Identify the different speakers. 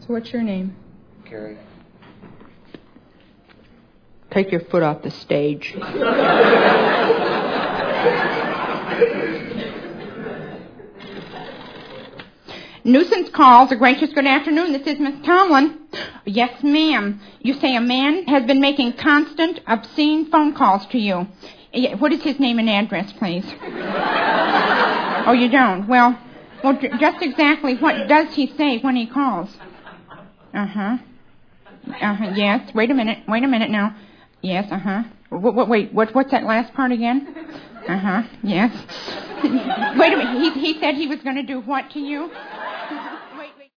Speaker 1: So what's your name?
Speaker 2: Gary.
Speaker 1: Take your foot off the stage. Nuisance calls. A gracious good afternoon. This is Miss Tomlin. Yes, ma'am. You say a man has been making constant, obscene phone calls to you. What is his name and address, please? Oh, you don't? Well, just exactly what does he say when he calls? Uh-huh. Uh-huh, yes. Wait a minute now. Yes, uh-huh. Wait, what's that last part again? Uh-huh, yes. Wait a minute, he said he was going to do what to you?